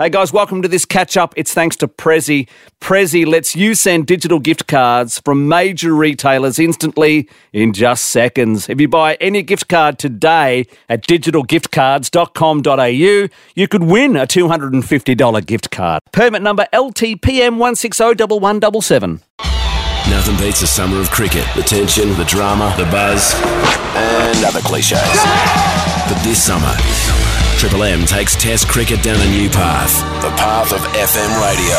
Hey guys, welcome to this catch-up. It's thanks to Prezi. Prezi lets you send digital gift cards from major retailers instantly in just seconds. If you buy any gift card today at digitalgiftcards.com.au, you could win a $250 gift card. Permit number LTPM 1601177. Nothing beats a summer of cricket. The tension, the drama, the buzz, and other cliches. But this summer, Triple M takes Test cricket down a new path. The path of FM radio.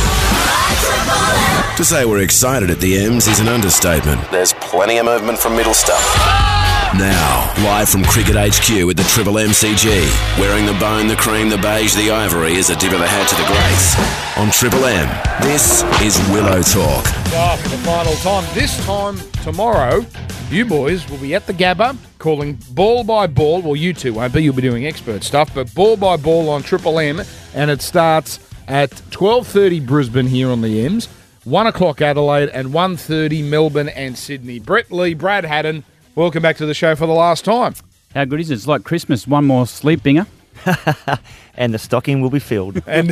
To say we're excited at the M's is an understatement. There's plenty of movement from middle stump. Now, live from Cricket HQ at the Triple MCG, wearing the bone, the cream, the beige, the ivory as a dip of the hat to the greats. On Triple M, this is Willow Talk. For the final time. This time tomorrow, you boys will be at the Gabba calling ball by ball. Well, you two won't be. You'll be doing expert stuff. But ball by ball on Triple M. And it starts at 12:30 Brisbane here on the M's, 1 o'clock Adelaide, and 1:30 Melbourne and Sydney. Brett Lee, Brad Haddon, welcome back to the show for the last time. How good is it? It's like Christmas. One more sleep binger. And the stocking will be filled. and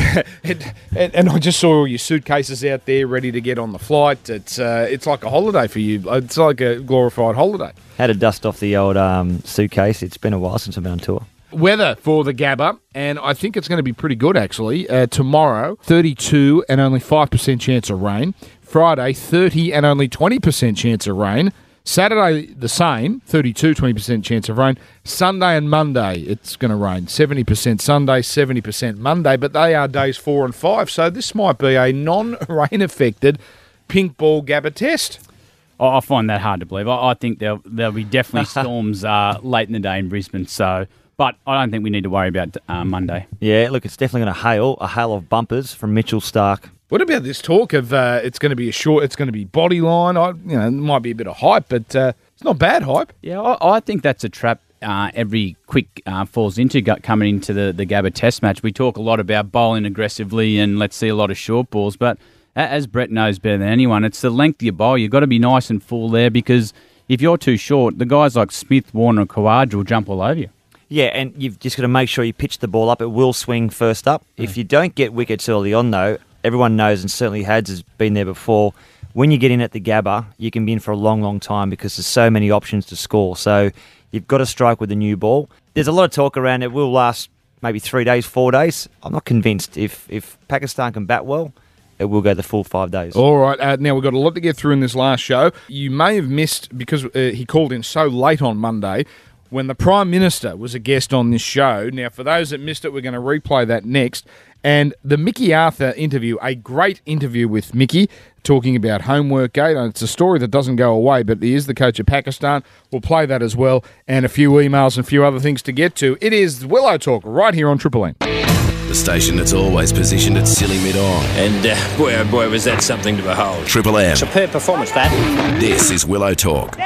I just saw all your suitcases out there ready to get on the flight. It's like a holiday for you. It's like a glorified holiday. Had to dust off the old suitcase. It's been a while since I've been on tour. Weather for the Gabba, and I think it's going to be pretty good actually. Tomorrow, 32 and only 5% chance of rain. Friday, 30 and only 20% chance of rain. Saturday, the same, 32, 20% chance of rain. Sunday and Monday, it's going to rain. 70% Sunday, 70% Monday, but they are days 4 and 5, so this might be a non-rain-affected pink ball Gabba test. I find that hard to believe. I think there'll be definitely storms late in the day in Brisbane, but I don't think we need to worry about Monday. Yeah, look, it's definitely going to hail. A hail of bumpers from Mitchell Starc. What about this talk of it's going to be it's going to be body line? It might be a bit of hype, but it's not bad hype. Yeah, I think that's a trap every quick falls into coming into the Gabba Test match. We talk a lot about bowling aggressively and let's see a lot of short balls, but as Brett knows better than anyone, it's the length of your bowl. You've got to be nice and full there because if you're too short, the guys like Smith, Warner and Khawaja will jump all over you. Yeah, and you've just got to make sure you pitch the ball up. It will swing first up. If you don't get wickets early on, though, everyone knows, and certainly Hads has been there before, when you get in at the Gabba, you can be in for a long, long time because there's so many options to score. So you've got to strike with a new ball. There's a lot of talk around it will last maybe 3 days, 4 days. I'm not convinced. If Pakistan can bat well, it will go the full 5 days. All right. Now, we've got a lot to get through in this last show. You may have missed, because he called in so late on Monday, when the Prime Minister was a guest on this show. Now, for those that missed it, we're going to replay that next. And the Mickey Arthur interview, a great interview with Mickey, talking about Homework Gate. And it's a story that doesn't go away, but he is the coach of Pakistan. We'll play that as well, and a few emails and a few other things to get to. It is Willow Talk right here on Triple M. The station that's always positioned at silly mid-on. And boy, oh boy, was that something to behold. Triple M. Superb performance, that. This is Willow Talk.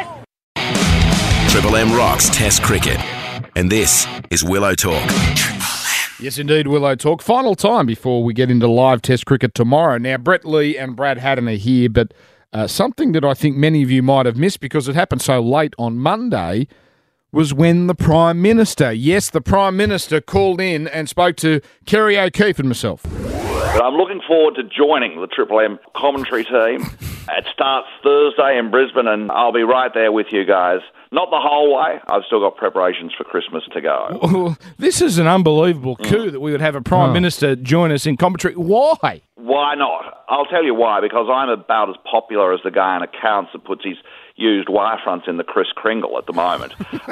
Triple M rocks Test cricket. And this is Willow Talk. Yes, indeed, Willow Talk. Final time before we get into live Test cricket tomorrow. Now, Brett Lee and Brad Haddon are here, but something that I think many of you might have missed because it happened so late on Monday was when the Prime Minister, yes, the Prime Minister called in and spoke to Kerry O'Keefe and myself. But I'm looking forward to joining the Triple M commentary team. It starts Thursday in Brisbane, and I'll be right there with you guys. Not the whole way. I've still got preparations for Christmas to go. Well, this is an unbelievable coup that we would have a Prime Minister join us in commentary. Why? Why not? I'll tell you why. Because I'm about as popular as the guy in accounts that puts his used wirefronts in the Kris Kringle at the moment.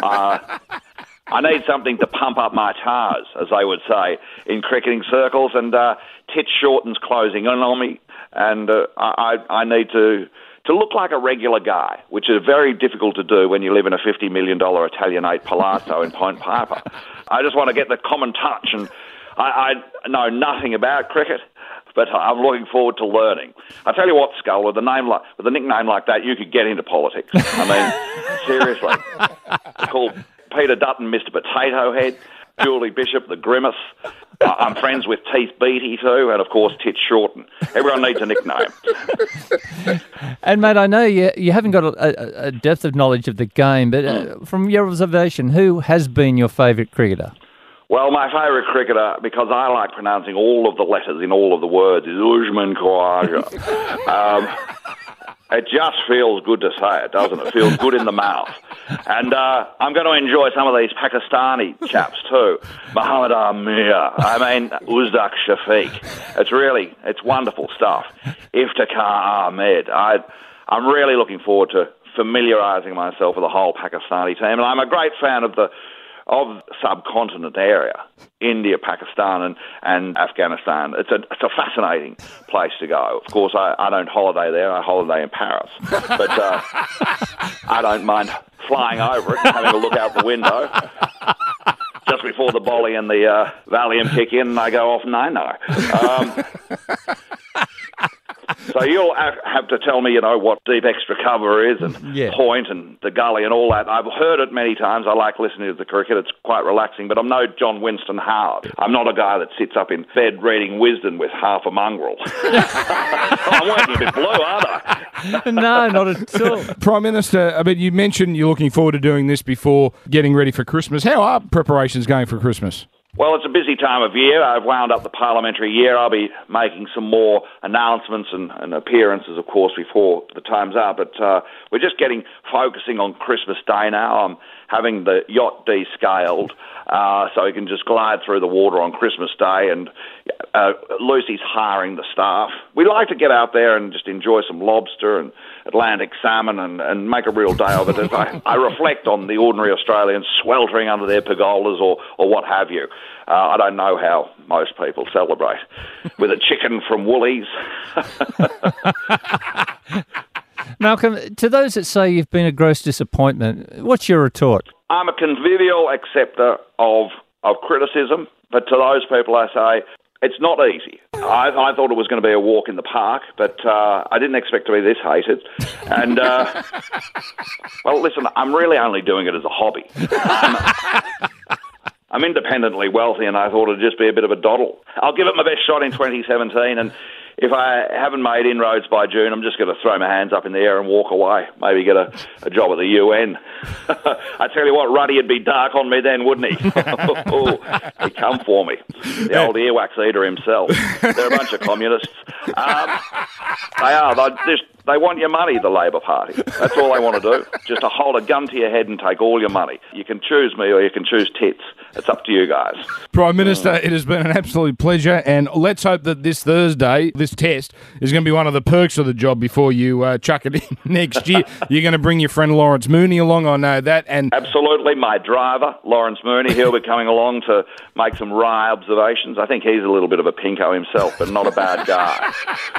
I need something to pump up my tars, as they would say in cricketing circles, and Titch Shorten's closing in on me, and I need to look like a regular guy, which is very difficult to do when you live in a $50 million Italianate palazzo in Point Piper. I just want to get the common touch, and I know nothing about cricket, but I'm looking forward to learning. I tell you what, Skull, with a nickname like that, you could get into politics. I mean, seriously. They call Peter Dutton Mr. Potato Head, Julie Bishop the Grimace. I'm friends with Teeth Beattie too, and of course Titch Shorten. Everyone needs a nickname. And mate, I know you haven't got a depth of knowledge of the game, but from your observation, who has been your favourite cricketer? Well, my favourite cricketer, because I like pronouncing all of the letters in all of the words, is Usman Khawaja. It just feels good to say it, doesn't it? It feels good in the mouth. And I'm going to enjoy some of these Pakistani chaps too. Muhammad Amir, Uzdak Shafiq. It's wonderful stuff. Iftikhar Ahmed. I'm really looking forward to familiarising myself with the whole Pakistani team. And I'm a great fan of the subcontinent area, India, Pakistan and Afghanistan. It's a fascinating place to go. Of course, I don't holiday there. I holiday in Paris. But I don't mind flying over it and having a look out the window. Just before the volley and the Valium kick in, and I go off no. So you'll have to tell me, what deep extra cover is and point and the gully and all that. I've heard it many times. I like listening to the cricket. It's quite relaxing. But I'm no John Winston Howard. I'm not a guy that sits up in bed reading Wisden with half a mongrel. I'm working a bit blue, aren't I? No, not at all. Prime Minister, you mentioned you're looking forward to doing this before getting ready for Christmas. How are preparations going for Christmas? Well, it's a busy time of year. I've wound up the parliamentary year. I'll be making some more announcements and appearances, of course, before the time's up. But we're just focusing on Christmas Day now. I'm having the yacht descaled so we can just glide through the water on Christmas Day. And Lucy's hiring the staff. We like to get out there and just enjoy some lobster and Atlantic salmon and make a real day of it as I reflect on the ordinary Australians sweltering under their pergolas or what have you. I don't know how most people celebrate with a chicken from Woolies. Malcolm, to those that say you've been a gross disappointment, what's your retort? I'm a convivial acceptor of criticism, but to those people I say, it's not easy. I thought it was going to be a walk in the park, but I didn't expect to be this hated. And, well, listen, I'm really only doing it as a hobby. I'm independently wealthy, and I thought it'd just be a bit of a doddle. I'll give it my best shot in 2017, and if I haven't made inroads by June, I'm just going to throw my hands up in the air and walk away. Maybe get a job at the UN. I tell you what, Ruddy would be dark on me then, wouldn't he? He'd come for me. The old earwax eater himself. They're a bunch of communists. They are. They want your money, the Labor Party. That's all they want to do. Just to hold a gun to your head and take all your money. You can choose me or you can choose tits. It's up to you guys. Prime Minister, it has been an absolute pleasure, and let's hope that this Thursday, this test, is going to be one of the perks of the job before you chuck it in next year. You're going to bring your friend Lawrence Mooney along, I know that. And absolutely, my driver, Lawrence Mooney, he'll be coming along to make some wry observations. I think he's a little bit of a pinko himself, but not a bad guy.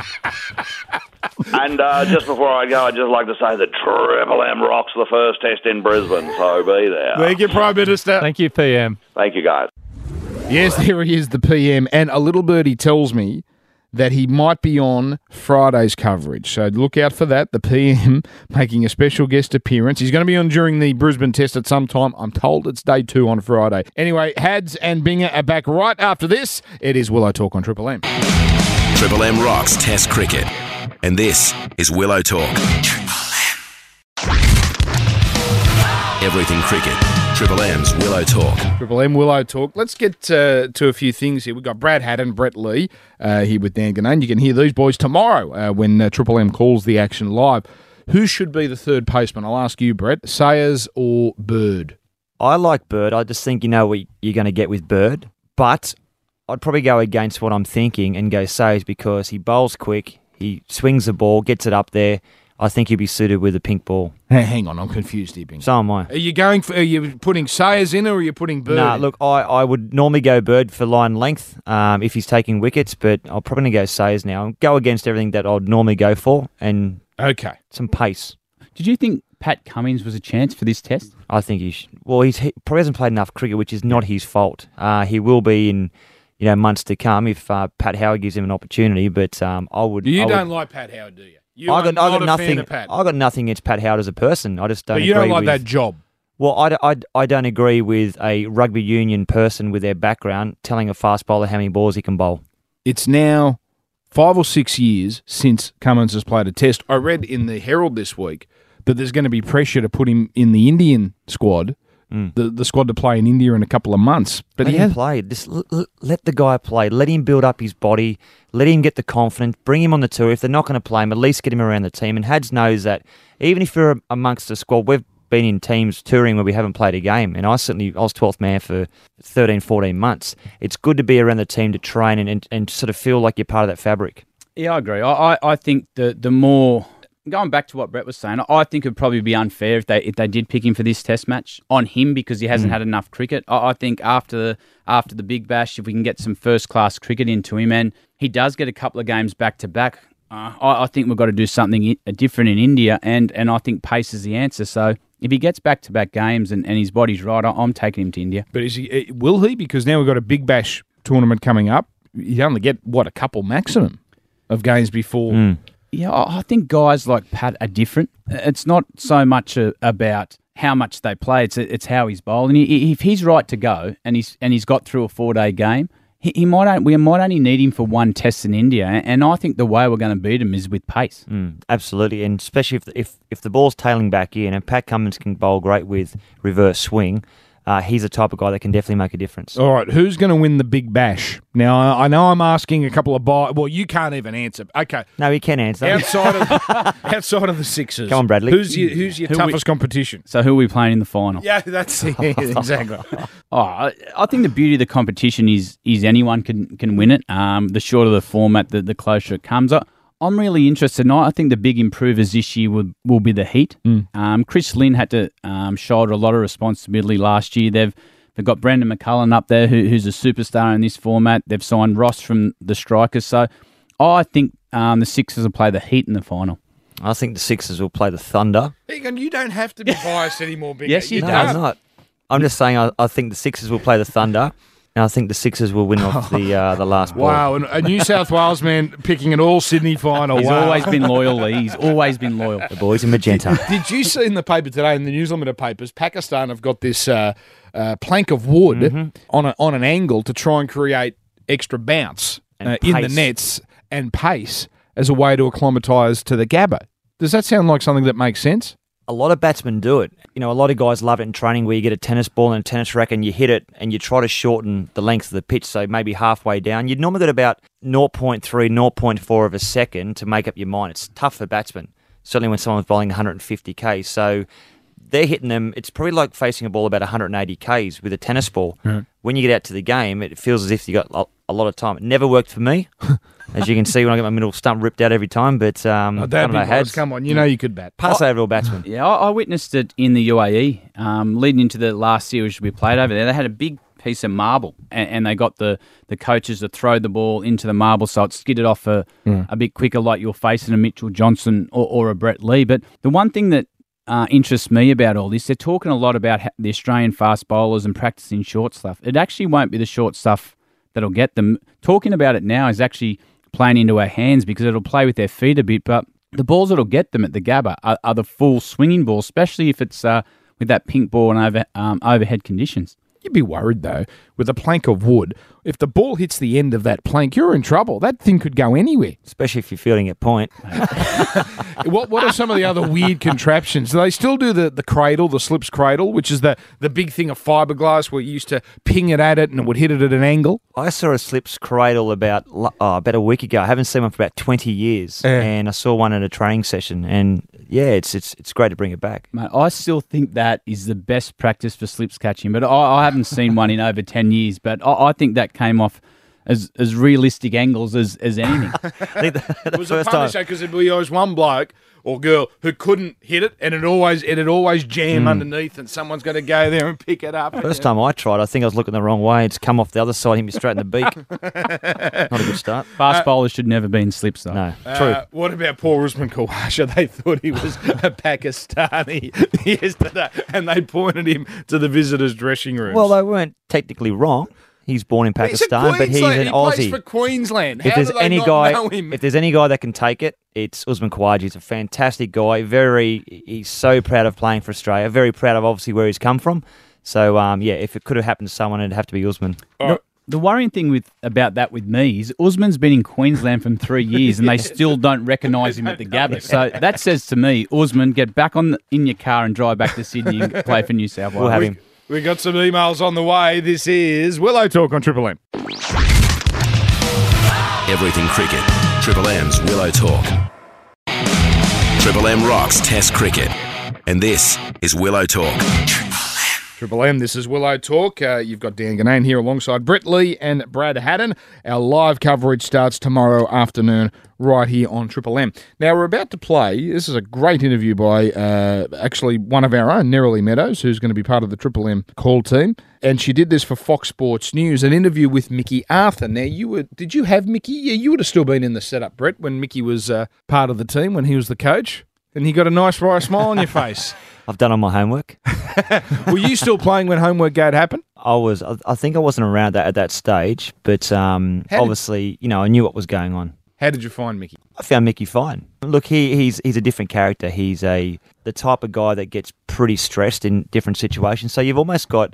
And just before I go, I'd just like to say that Triple M rocks the first test in Brisbane, so be there. Thank you, Prime Minister. Thank you, PM. Thank you, guys. Yes, there he is, the PM, and a little birdie tells me that he might be on Friday's coverage. So look out for that, the PM making a special guest appearance. He's going to be on during the Brisbane test at some time. I'm told it's day 2 on Friday. Anyway, Hads and Binger are back right after this. It is Willow Talk on Triple M. Triple M rocks Test cricket. And this is Willow Talk. Triple M. Everything cricket. Triple M's Willow Talk. Triple M Willow Talk. Let's get to a few things here. We've got Brad Haddon, Brett Lee here with Dan Ganane. You can hear these boys tomorrow when Triple M calls the action live. Who should be the third postman? I'll ask you, Brett. Sayers or Bird? I like Bird. I just think you know what you're going to get with Bird. But I'd probably go against what I'm thinking and go Sayers because he bowls quick. He swings the ball, gets it up there. I think he'd be suited with a pink ball. Hey, hang on, I'm confused here, Bing. So am I. Are you putting Sayers in or are you putting Bird in? Look, I would normally go Bird for line length if he's taking wickets, but I'll probably going to go Sayers now. Go against everything that I'd normally go for and some pace. Did you think Pat Cummins was a chance for this test? I think he should. Well, he probably hasn't played enough cricket, which is not his fault. He will be in months to come if Pat Howard gives him an opportunity. But I would. Don't like Pat Howard, do you? I got nothing. I got nothing against Pat Howard as a person. I just don't. But you agree don't like with, that job. Well, I don't agree with a rugby union person with their background telling a fast bowler how many balls he can bowl. It's now 5 or 6 years since Cummins has played a test. I read in the Herald this week that there's going to be pressure to put him in the Indian squad the squad to play in India in a couple of months. But Let him play. Just let the guy play. Let him build up his body. Let him get the confidence. Bring him on the tour. If they're not going to play him, at least get him around the team. And Hads knows that even if you're amongst the squad, we've been in teams touring where we haven't played a game. And I was 12th man for 13, 14 months. It's good to be around the team to train and sort of feel like you're part of that fabric. Yeah, I agree. I think the more... Going back to what Brett was saying, I think it would probably be unfair if they did pick him for this test match on him because he hasn't had enough cricket. I think after the Big Bash, if we can get some first-class cricket into him, and he does get a couple of games back-to-back, I think we've got to do something different in India, and I think pace is the answer. So if he gets back-to-back games and his body's right, I'm taking him to India. But will he? Because now we've got a Big Bash tournament coming up. You only get, a couple maximum of games before... Yeah, I think guys like Pat are different. It's not so much about how much they play; it's how he's bowling. If he's right to go and he's got through a 4-day game, we might only need him for one test in India. And I think the way we're going to beat him is with pace. Absolutely, and especially if the ball's tailing back in, and Pat Cummins can bowl great with reverse swing. He's the type of guy that can definitely make a difference. All right, who's going to win the Big Bash? Now, I know I'm asking a couple of well, you can't even answer. Okay. No, he can answer. Outside of the Sixers. Come on, Bradley. Who's your toughest competition? So who are we playing in the final? Yeah, that's it. Exactly. I think the beauty of the competition is anyone can win it. The shorter the format, the closer it comes. I'm really interested. And I think the big improvers this year will be the Heat. Chris Lynn had to shoulder a lot of responsibility last year. They've got Brendan McCullum up there, who's a superstar in this format. They've signed Ross from the Strikers. So I think the Sixers will play the Heat in the final. I think the Sixers will play the Thunder. Egan, you don't have to be biased anymore, Big. Yes, you No, do. I'm not. I'm just saying I think the Sixers will play the Thunder. And I think the Sixers will win off the last ball. Wow, and a New South Wales man picking an all-Sydney final. He's wow. always been loyal, Lee. He's always been loyal. The boys in magenta. Did you see in the paper today, in the News Limited papers, Pakistan have got this plank of wood on an angle to try and create extra bounce And in the pace. nets and pace as a way to acclimatise to the Gabba. Does that sound like something that makes sense? A lot of batsmen do it. You know, a lot of guys love it in training where you get a tennis ball and a tennis racket and you hit it and you try to shorten the length of the pitch, so maybe halfway down. You'd normally get about 0.3, 0.4 of a second to make up your mind. It's tough for batsmen, certainly when someone's bowling 150 Ks. So they're hitting them. It's probably like facing a ball about 180 Ks with a tennis ball. When you get out to the game, it feels as if you got a lot of time. It never worked for me, as you can see when I get my middle stump ripped out every time. But I don't know, Hads. Come on, you know you could bat. Pass over a batsman. Yeah, I witnessed it in the UAE, leading into the last series we played over there. They had a big piece of marble, and they got the coaches to throw the ball into the marble so it skidded off a bit quicker, like you're facing a Mitchell Johnson or a Brett Lee. But the one thing that interests me about all this, they're talking a lot about the Australian fast bowlers and practicing short stuff. It actually won't be the short stuff that'll get them. Talking about it now is actually playing into our hands because it'll play with their feet a bit, but the balls that'll get them at the Gabba are the full swinging balls, especially if it's with that pink ball and overhead conditions. You'd be worried, though, with a plank of wood. If the ball hits the end of that plank, you're in trouble. That thing could go anywhere. Especially if you're fielding at point. What are some of the other weird contraptions? Do they still do the cradle, the slips cradle, which is the big thing of fiberglass where you used to ping it at it and it would hit it at an angle? I saw a slips cradle about a week ago. I haven't seen one for about 20 years. And I saw one at a training session. And yeah, it's great to bring it back. Mate, I still think that is the best practice for slips catching, but I haven't seen one in over 10 years. But I think that came off as realistic angles as anything. I think It was a funny show because there'd be always one bloke or girl who couldn't hit it, and it'd always jam underneath, and someone's going to go there and pick it up. First time I tried, I think I was looking the wrong way. It's come off the other side, hit me straight in the beak. Not a good start. Fast bowlers should never be in slips, though. No, true. What about Paul Usman Khawaja? They thought he was a Pakistani yesterday, and they pointed him to the visitors' dressing rooms. Well, they weren't technically wrong. He's born in Pakistan, but he's an he Aussie. plays for Queensland. If How there's do they any not guy, know him? if there's any guy that can take it, it's Usman Khawaja. He's a fantastic guy. He's so proud of playing for Australia. Very proud of obviously where he's come from. So yeah, if it could have happened to someone, it'd have to be Usman. The worrying thing about that with me is Usman's been in Queensland for 3 years and they still don't recognise him at the Gabba. So that says to me, Usman, get back in your car and drive back to Sydney and play for New South Wales. We'll have him. We got some emails on the way. This is Willow Talk on Triple M. Everything cricket. Triple M's Willow Talk. Triple M rocks Test cricket. And this is Willow Talk. Triple M, this is Willow Talk. You've got Dan Ganane here alongside Brett Lee and Brad Haddon. Our live coverage starts tomorrow afternoon right here on Triple M. Now, we're about to play. This is a great interview by actually one of our own, Nerily Meadows, who's going to be part of the Triple M call team. And she did this for Fox Sports News, an interview with Mickey Arthur. Now, did you have Mickey? Yeah, you would have still been in the setup, Brett, when Mickey was part of the team, when he was the coach. And you got a nice bright smile on your face. I've done all my homework. Were you still playing when homework gate happened? I think I wasn't around at that stage, but obviously, I knew what was going on. How did you find Mickey? I found Mickey fine. Look, he's a different character. He's the type of guy that gets pretty stressed in different situations. So you've almost got,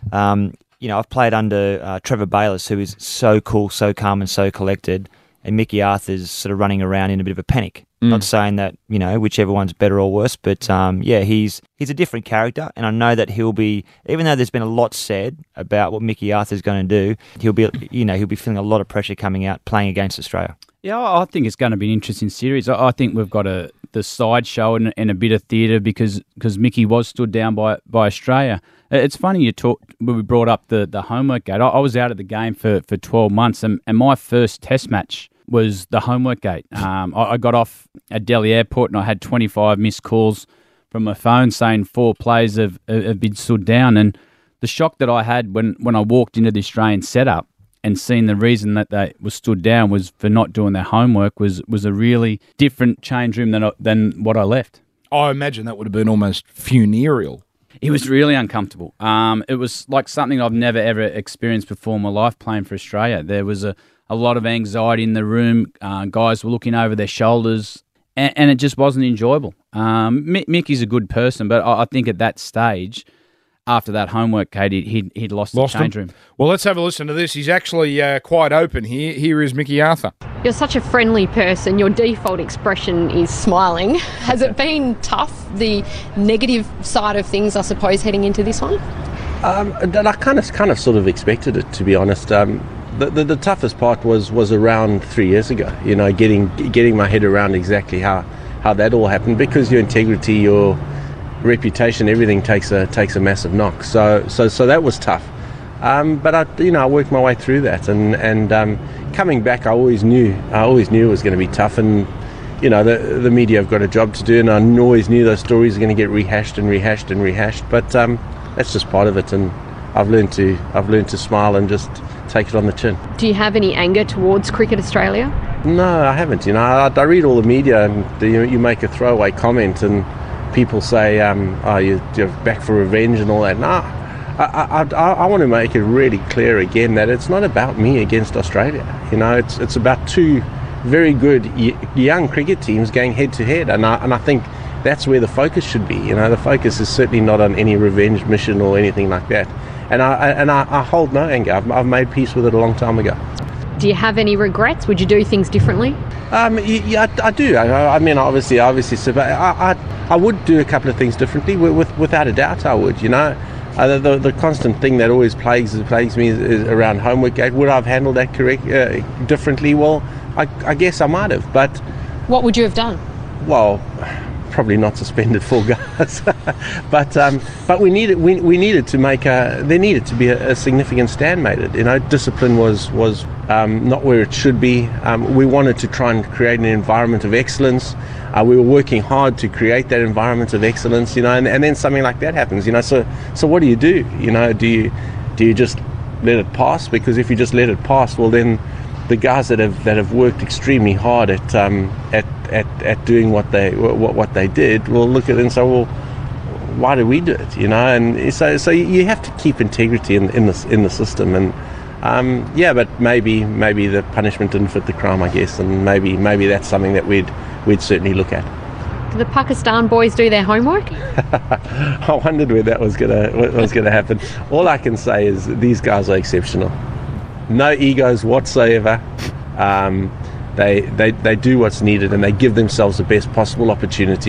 I've played under Trevor Bayliss, who is so cool, so calm and so collected, and Mickey Arthur's sort of running around in a bit of a panic. Not saying that, whichever one's better or worse, but he's a different character, and I know that he'll be, even though there's been a lot said about what Mickey Arthur's going to do, he'll be feeling a lot of pressure coming out playing against Australia. Yeah, I think it's going to be an interesting series. I think we've got the sideshow and a bit of theatre because Mickey was stood down by Australia. It's funny when we brought up the homework gate. I was out of the game for 12 months, and my first Test match was the homework gate. I got off at Delhi Airport and I had 25 missed calls from my phone saying 4 players have been stood down. And the shock that I had when I walked into the Australian setup and seen the reason that they were stood down was for not doing their homework was a really different change room than what I left. I imagine that would have been almost funereal. It was really uncomfortable. It was like something I've never, ever experienced before in my life playing for Australia. There was a lot of anxiety in the room. Guys were looking over their shoulders, and it just wasn't enjoyable. Mickey's a good person, but I think at that stage, after that homework, Kate, he'd lost the change room. Well, let's have a listen to this. He's actually quite open here. Here is Mickey Arthur. You're such a friendly person. Your default expression is smiling. Has it been tough, the negative side of things, I suppose, heading into this one? I kind of sort of expected it, to be honest. The toughest part was around 3 years ago, getting my head around exactly how that all happened, because your integrity, your reputation, everything takes a massive knock. So that was tough. But I worked my way through that, and coming back, I always knew it was going to be tough, and the media have got a job to do, and I always knew those stories are going to get rehashed and rehashed and rehashed. But that's just part of it, and I've learned to smile and just take it on the chin. Do you have any anger towards Cricket Australia? No, I haven't. I read all the media, and you make a throwaway comment, and people say, you're back for revenge and all that. No, I want to make it really clear again that it's not about me against Australia. It's about 2 very good young cricket teams going head to head, and I think that's where the focus should be. The focus is certainly not on any revenge mission or anything like that. And I hold no anger. I've made peace with it a long time ago. Do you have any regrets? Would you do things differently? Yeah, I do. I mean, obviously, so, but I would do a couple of things differently. Without a doubt, I would. The constant thing that always plagues me is around homework gate. Would I have handled that differently? Well, I guess I might have. But what would you have done? Well, probably not suspended 4 guys, but we needed to make there needed to be a significant stand made. Discipline was not where it should be. We wanted to try and create an environment of excellence. We were working hard to create that environment of excellence, and then something like that happens, So what do you do? Do you just let it pass? Because if you just let it pass, well, then the guys that have worked extremely hard at doing what they did will look at it and say, well, why did we do it? And so you have to keep integrity in the system, and but maybe the punishment didn't fit the crime, I guess, and maybe that's something that we'd certainly look at. Do the Pakistan boys do their homework? I wondered where that was gonna happen. All I can say is these guys are exceptional. No egos whatsoever. They do what's needed, and they give themselves the best possible opportunity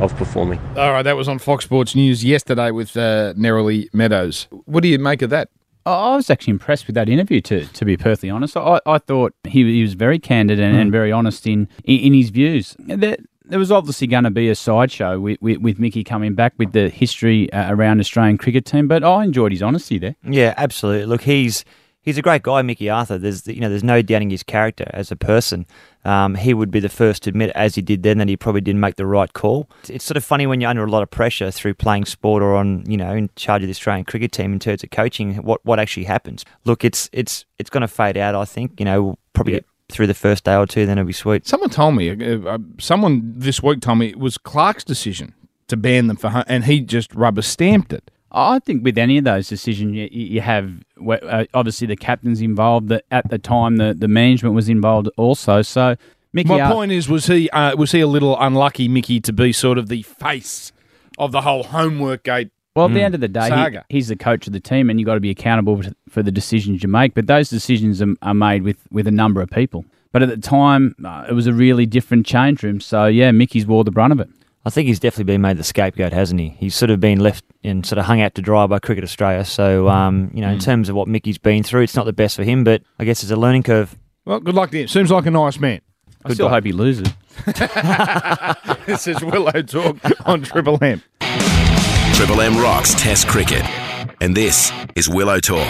of performing. All right, that was on Fox Sports News yesterday with Nerily Meadows. What do you make of that? I was actually impressed with that interview, to be perfectly honest. I thought he was very candid and very honest in his views. There was obviously going to be a sideshow with Mickey coming back with the history around Australian cricket team, but I enjoyed his honesty there. Yeah, absolutely. Look, he's a great guy, Mickey Arthur. There's no doubting his character as a person. He would be the first to admit, as he did then, that he probably didn't make the right call. It's sort of funny when you're under a lot of pressure through playing sport or in charge of the Australian cricket team in terms of coaching, what actually happens. Look, it's going to fade out, I think. Probably get through the first day or two, then it'll be sweet. Someone told me, someone this week told me it was Clark's decision to ban them and he just rubber stamped it. I think with any of those decisions, you have obviously the captain's involved. At the time, the management was involved also. So, Mickey, my point is, was he a little unlucky, Mickey, to be sort of the face of the whole homework gate? Well, at the end of the day, saga. He's the coach of the team, and you've got to be accountable for the decisions you make. But those decisions are made with a number of people. But at the time, it was a really different change room. So, yeah, Mickey's wore the brunt of it. I think he's definitely been made the scapegoat, hasn't he? He's sort of been left and sort of hung out to dry by Cricket Australia. So, in terms of what Mickey's been through, it's not the best for him, but I guess it's a learning curve. Well, good luck to him. Seems like a nice man. I still hope he loses. This is Willow Talk on Triple M. Triple M rocks Test cricket. And this is Willow Talk.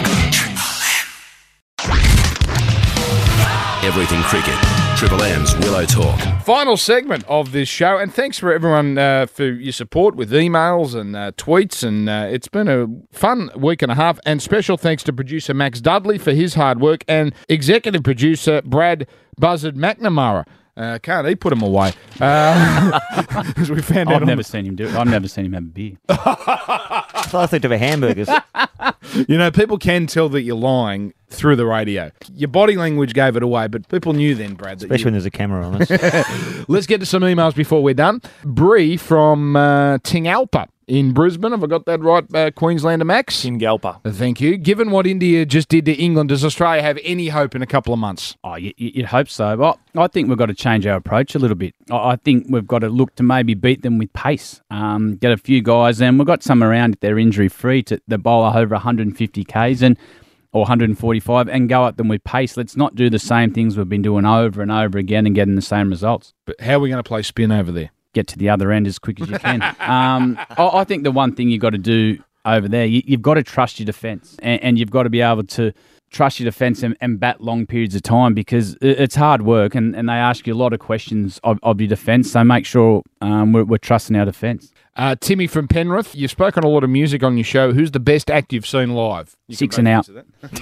Everything cricket. Triple M's Willow Talk. Final segment of this show, and thanks for everyone for your support with emails and tweets, and it's been a fun week and a half, and special thanks to producer Max Dudley for his hard work, and executive producer Brad Buzzard McNamara. Can't he put him away? As we found out. I've never seen him do it. I've never seen him have a beer. I think of a hamburgers. People can tell that you're lying through the radio. Your body language gave it away, but people knew then, Brad. Especially when there's a camera on us. Let's get to some emails before we're done. Bree from Tingalpa in Brisbane. Have I got that right, Queenslander Max? Tingalpa. Thank you. Given what India just did to England, does Australia have any hope in a couple of months? Oh, you'd hope so. Well, I think we've got to change our approach a little bit. I think we've got to look to maybe beat them with pace. Get a few guys, and we've got some around if they're injury-free to the bowler over 150 Ks or 145 and go at them with pace. Let's not do the same things we've been doing over and over again and getting the same results. But how are we going to play spin over there? Get to the other end as quick as you can. I think the one thing you've got to do over there, you've got to trust your defence and you've got to be able to trust your defence and bat long periods of time because it's hard work and they ask you a lot of questions of your defence, so make sure we're trusting our defence. Timmy from Penrith, you've spoken a lot of music on your show. Who's the best act you've seen live? Six and out.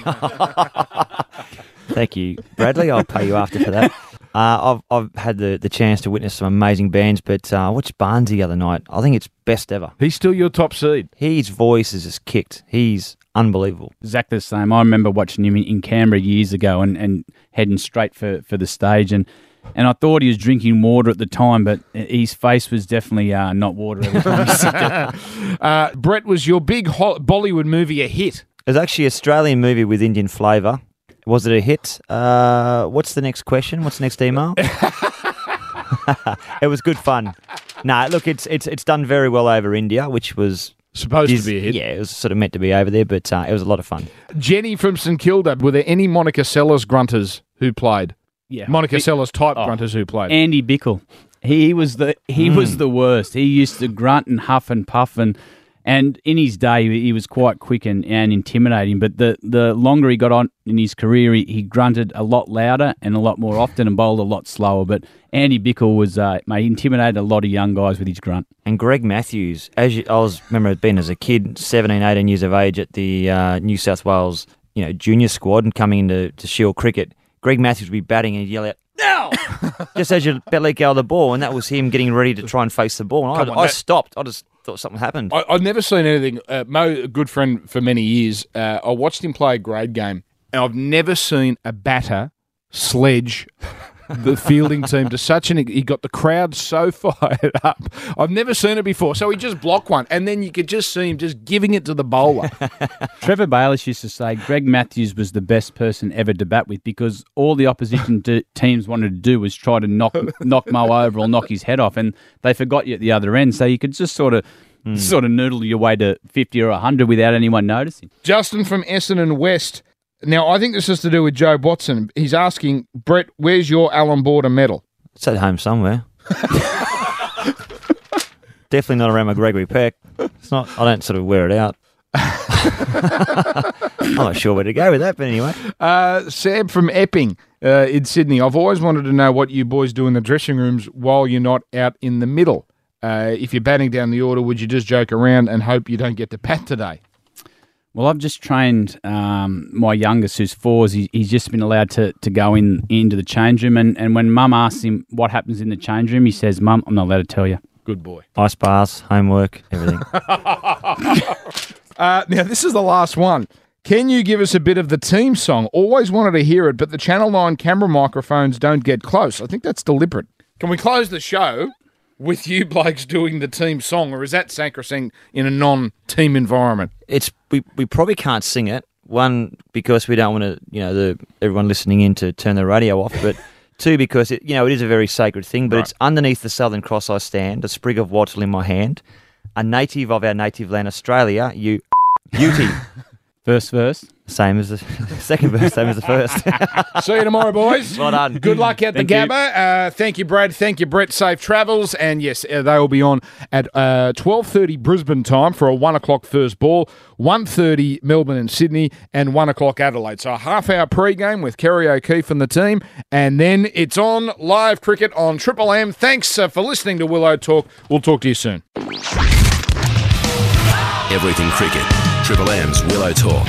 Thank you, Bradley. I'll pay you after for that. I've had the chance to witness some amazing bands, but I watched Barnes the other night. I think it's best ever. He's still your top seed. His voice is just kicked. He's unbelievable. Exactly the same. I remember watching him in Canberra years ago and heading straight for the stage and I thought he was drinking water at the time, but his face was definitely not water every time he sipped it. Brett, was your big Bollywood movie a hit? It was actually an Australian movie with Indian flavour. Was it a hit? What's the next question? What's the next email? It was good fun. No, look, it's done very well over India, which was supposed to be a hit. Yeah, it was sort of meant to be over there, but it was a lot of fun. Jenny from St Kilda, were there any Monica Seles grunters who played? Yeah, Monica Seles type grunters who played. Andy Bickle, he was the worst. He used to grunt and huff and puff and in his day he was quite quick and intimidating. But the longer he got on in his career, he grunted a lot louder and a lot more often and bowled a lot slower. But Andy Bickle was intimidated a lot of young guys with his grunt. And Greg Matthews, remember being as a kid, 17, 18 years of age at the New South Wales junior squad and coming into Shield cricket. Greg Matthews would be batting and he'd yell out, "No!" just as you let go of the ball, and that was him getting ready to try and face the ball. And I stopped. I just thought something happened. I've never seen anything. Mo, a good friend for many years, I watched him play a grade game, and I've never seen a batter sledge the fielding team to such he got the crowd so fired up. I've never seen it before. So he just blocked one, and then you could just see him just giving it to the bowler. Trevor Bayliss used to say Greg Matthews was the best person ever to bat with because all the opposition teams wanted to do was try to knock Mo over or knock his head off, and they forgot you at the other end. So you could just sort of noodle your way to 50 or 100 without anyone noticing. Justin from Essendon West. Now, I think this is to do with Joe Watson. He's asking, Brett, where's your Alan Border medal? It's at home somewhere. Definitely not around my Gregory Peck. It's not. I don't sort of wear it out. I'm not sure where to go with that, but anyway. Sam from Epping in Sydney. I've always wanted to know what you boys do in the dressing rooms while you're not out in the middle. If you're batting down the order, would you just joke around and hope you don't get to bat today? Well, I've just trained my youngest, who's 4. He's just been allowed to go into the change room. And when Mum asks him what happens in the change room, he says, Mum, I'm not allowed to tell you. Good boy. Ice baths, homework, everything. Now, this is the last one. Can you give us a bit of the team song? Always wanted to hear it, but the Channel 9 camera microphones don't get close. I think that's deliberate. Can we close the show with you blokes doing the team song, or is that sacrosanct in a non-team environment? We probably can't sing it. One, because we don't want to, everyone listening in to turn the radio off, but two, because it is a very sacred thing. But It's underneath the Southern Cross I stand, a sprig of wattle in my hand, a native of our native land, Australia. You beauty. First verse. Same as the second verse, same as the first. See you tomorrow, boys. Well done. Good luck at the Gabba. Thank you, Brad. Thank you, Brett. Safe travels. And yes, they will be on at 12:30 Brisbane time for a 1 o'clock first ball, 1:30 Melbourne and Sydney, and 1 o'clock Adelaide. So a half-hour pre-game with Kerry O'Keefe and the team, and then it's on live cricket on Triple M. Thanks for listening to Willow Talk. We'll talk to you soon. Everything cricket. Triple M's Willow Talk.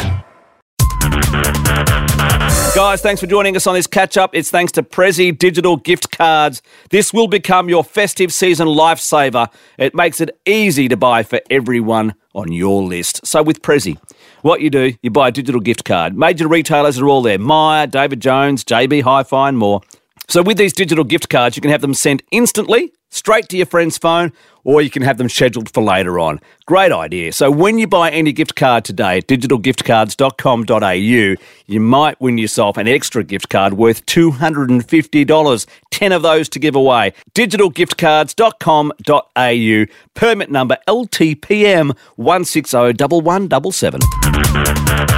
Guys, thanks for joining us on this catch-up. It's thanks to Prezi Digital Gift Cards. This will become your festive season lifesaver. It makes it easy to buy for everyone on your list. So with Prezi, what you do, you buy a digital gift card. Major retailers are all there. Myer, David Jones, JB Hi-Fi and more. So with these digital gift cards, you can have them sent instantly, straight to your friend's phone, or you can have them scheduled for later on. Great idea. So when you buy any gift card today at digitalgiftcards.com.au, you might win yourself an extra gift card worth $250, 10 of those to give away. digitalgiftcards.com.au, permit number LTPM 1601177.